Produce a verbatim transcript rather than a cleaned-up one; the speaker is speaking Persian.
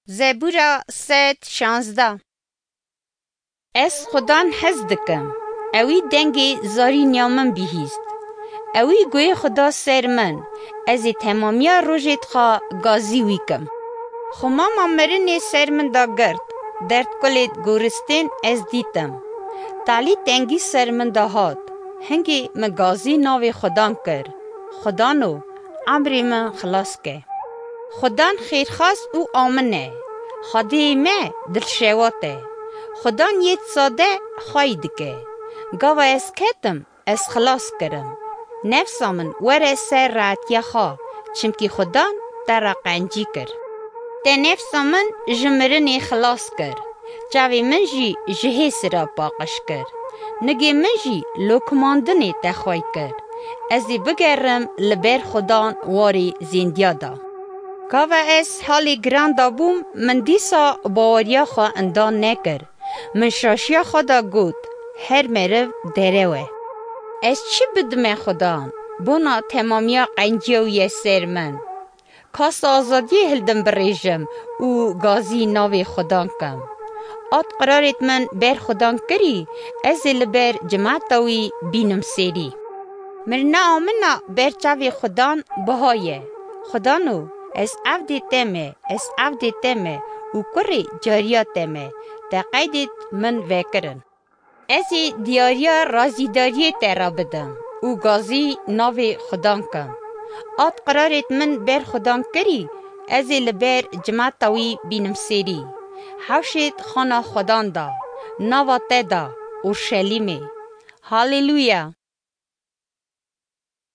زبورا سد شانزده. از خدان حز دکم اوی دنگی زاری نیامن بیهیست. اوی گوی خدا سر من ازی تمامیا روژت خوا گازی ویکم. خماما مرنی سر من دا گرد درد کلید گورستین از دیتم. تالی تنگی سر من دا هاد هنگی مگازی ناوی خدام کر. خدانو عمری من خلاص که. خدان خیرخواست او آمنه. خدای ما دل شواته. خدان یت ساده خواهید که. گاوا از کتم از خلاص کرم. نفسا من ور سر راتیا خواه چمکی خدان در قنجی کر. ده نفسا من جمرنی خلاص کر. جاوی من جی جهی سرا باقش کر. نگی من جی لوکماندنی تخوای کر. ازی بگرم لبر خدان واری زندیا دا. گاوا از حالی گراندا بوم من دیسا باوریا خواه اندان نکر. من شاشیا خدا گود هر مرو دروه. از چی بدم خدان؟ بونا تمامیا قنجیوی سر من. کاس آزادی هلدم بریجم او گازی ناوی خدان کم. آت قرارت من بر خدان کری از لبر جماعتاوی بینم سری. مرنا آمنا بر چاوی خدان بهایه. خدانو از عبدی تمه از عبدی تمه او کری جاریا تمه تا قیدت من وکرن. ازی دیاریا رازیداری ترا بدم او گازی ناوی خدان کم. آت قرارت من بر خدان کری ازی لبر جماعتاوی بینم سری. حوشت خانا خدان دا ناوا تدا اورشلیمه. هاللویا.